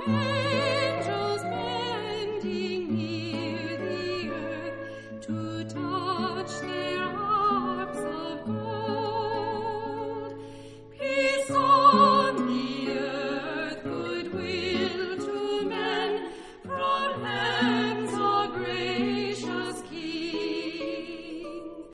angels bending near the earth to touch their